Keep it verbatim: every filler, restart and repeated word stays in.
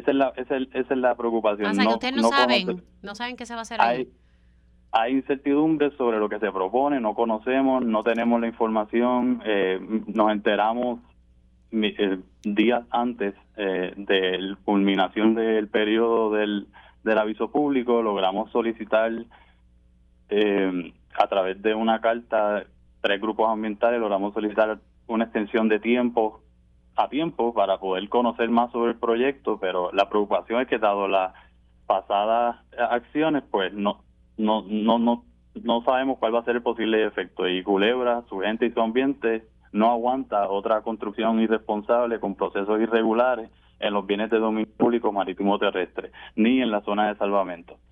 esa es la, esa es, esa es la preocupación. O sea, que No, ustedes no, no saben, conoce, no saben qué se va a hacer ahí. hay, hay incertidumbre sobre lo que se propone, no conocemos, no tenemos la información, eh, nos enteramos mi- eh, días antes eh, de la culminación del periodo del, del aviso público. Logramos solicitar eh, a través de una carta, tres grupos ambientales, logramos solicitar una extensión de tiempo a tiempo para poder conocer más sobre el proyecto, pero la preocupación es que dado las pasadas acciones, pues no no no no no sabemos cuál va a ser el posible efecto, y Culebra, su gente y su ambiente no aguanta otra construcción irresponsable con procesos irregulares en los bienes de dominio público marítimo terrestre, ni en la zona de salvamento.